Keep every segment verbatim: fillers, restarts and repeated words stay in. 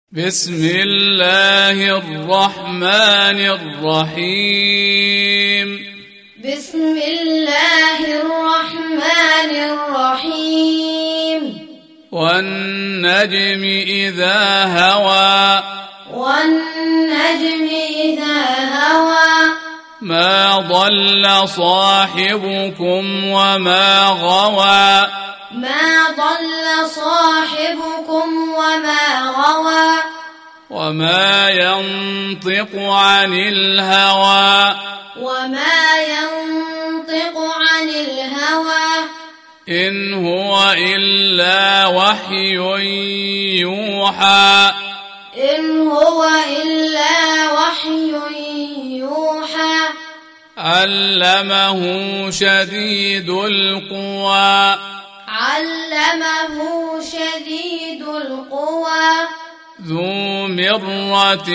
بسم الله الرحمن الرحيم بسم الله الرحمن الرحيم والنجم إذا هوى والنجم إذا هوى ما ضل صاحبكم وما غوى ما ضل صاحبكم وما غوى وما ينطق عن الهوى وما ينطق عن الهوى إن هو إلا وحي يوحى إن هو إلا وحي يوحى علمه شديد القوى علمه شديد القوى ذو مرة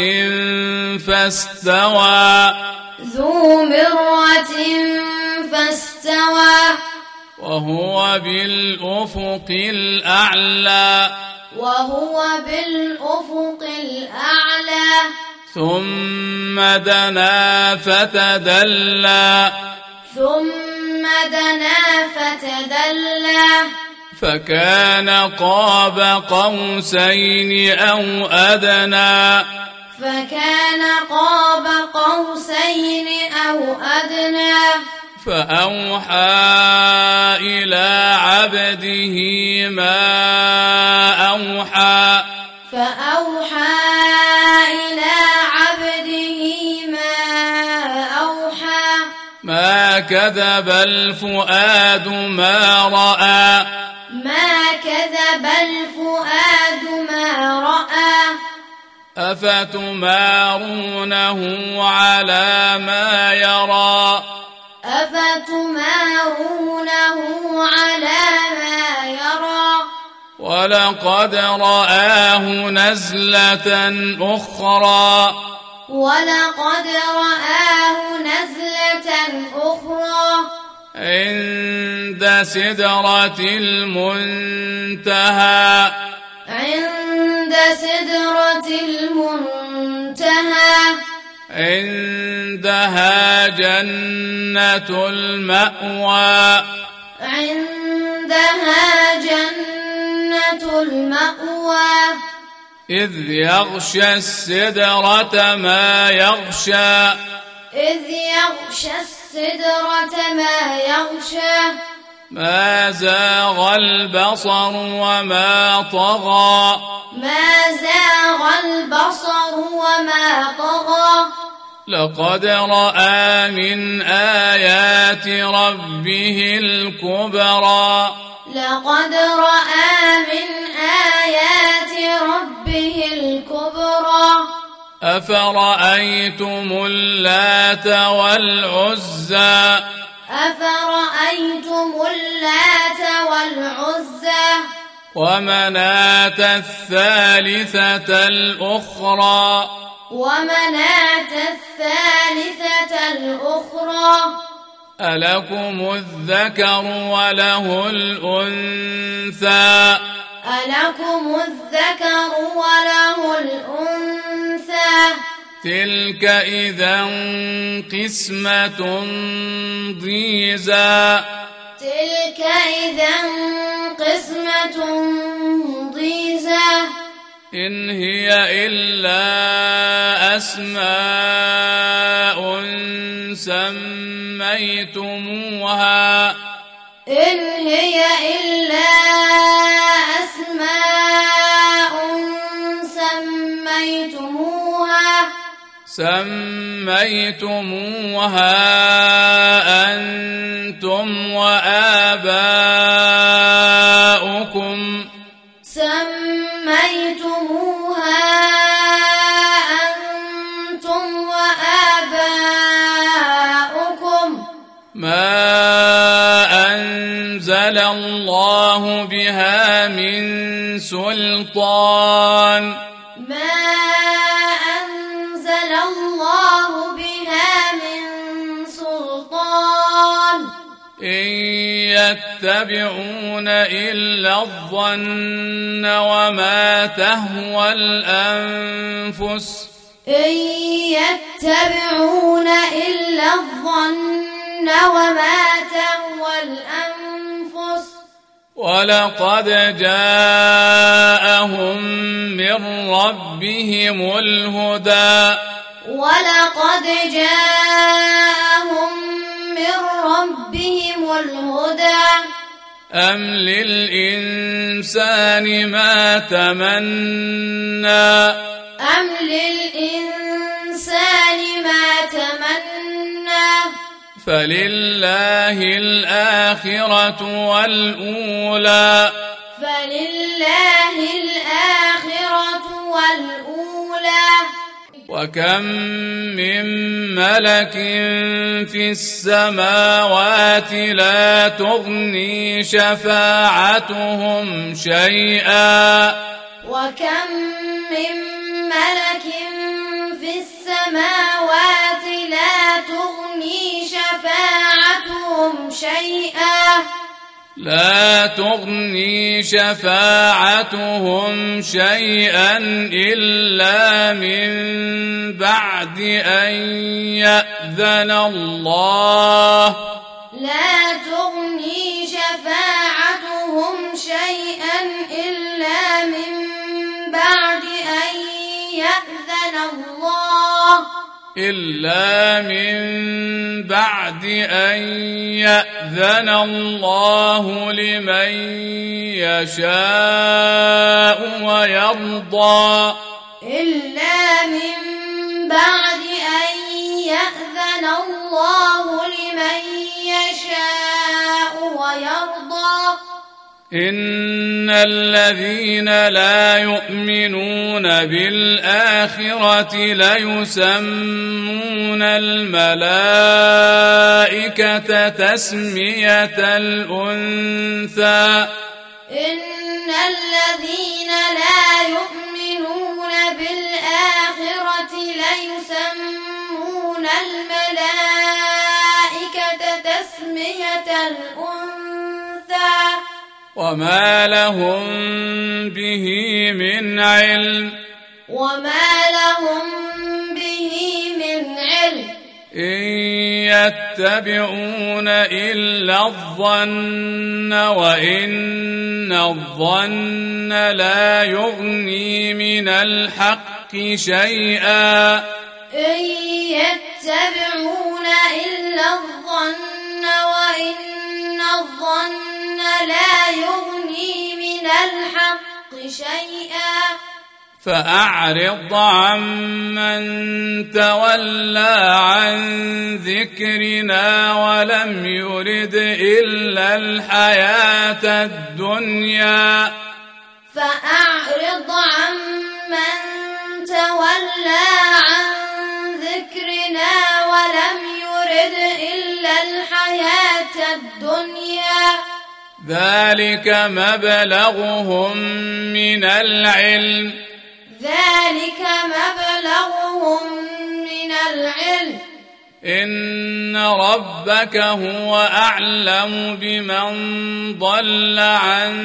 فاستوى ذو مرة فاستوى وهو بالأفق الأعلى وهو بالأفق الأعلى ثم دنا فتدلى ثم دنا فتدلى فكان قاب قوسين أو أدنى فكان قاب قوسين أو أدنى فأوحى إلى عبده ما أوحى فأوحى إلى عبده ما أوحى ما كذب الفؤاد ما رأى ما كذب الفؤاد ما رأى أفتمارونه على ما يرى أفتمارونه على ما يرى ولقد رآه نزلة أخرى ولقد رآه نزلة أخرى عند سدرة المنتهى عند سدرة المنتهى عندها جنة المأوى عندها جنة المأوى إذ يغشى السدرة ما يغشى إذ يغشى السدرة ما يغشى ما زاغ البصر وما طغى ما زاغ البصر وما طغى لقد رأى من آيات ربه الكبرى لقد رأى من آيات ربه الكبرى أفرأيتم اللات والعزى أفرأيتم اللات والعزى ومناة الثالثة الأخرى ومناة الثالثة الأخرى ألكم الذكر وله الأنثى ألكم الذكر وله الأنثى تلك إذا قسمة ضيزى تلك إذا قسمة ضيزى إن هي إلا أسماء سميتموها إن هي إلا أسماء سميتموها سميتموها أنتم وآباؤكم سميتموها أنتم وآباؤكم ما أنزل الله بها من سلطان ما أنزل الله بها من سلطان إن يتبعون إلا الظن وما تهوى الأنفس إن يتبعون إلا الظن وما تهوى الأنفس ولقد جاءهم من ربهم الهدى ولقد جاءهم من ربهم الهدى أم للإنسان ما تمنى أم للإنسان ما تمنى فلله الآخرة والأولى فلله الآخرة والأولى وكم من ملك في السماوات لا تغني شفاعتهم شيئا وكم من ملك في السماوات لا تغني شفاعتهم شيئا لا تغني شفاعتهم شيئا إلا من بعد أن يأذن الله لا تغني شفاعتهم شيئا إلا من بعد أن يأذن الله إلا من بعد أن يأذن الله لمن يشاء ويرضى إلا من بعد أن يأذن الله لمن يشاء ويرضى إن الذين لا يؤمنون بالآخرة ليسمون الملائكة تسمية الأنثى إن الذين لا يؤمنون بالآخرة ليسمون الملائكة تسمية الأنثى وما لهم به من علم وما لهم به من علم إن يتبعون إلا الظن وإن الظن لا يغني من الحق شيئا إن يتبعون إلا الظن وإن الظن لا يغني من الحق شيئا فأعرض عمن تولى عن ذكرنا ولم يرد إلا الحياة الدنيا فأعرض عمن تولى عن ذكرنا ولم يرد إلا الحياة الدنيا ذلك مبلغهم من العلم ذلك مبلغهم من العلم إن ربك هو أعلم بمن ضل عن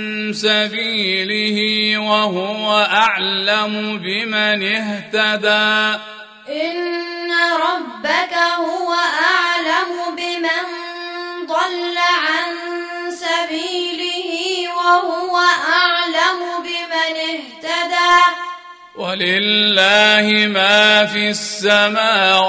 سبيله وهو أعلم بمن اهتدى إن ربك هو أعلم بمن ضل عن سبيله وهو أعلم بمن اهتدى ولله ما في السماوات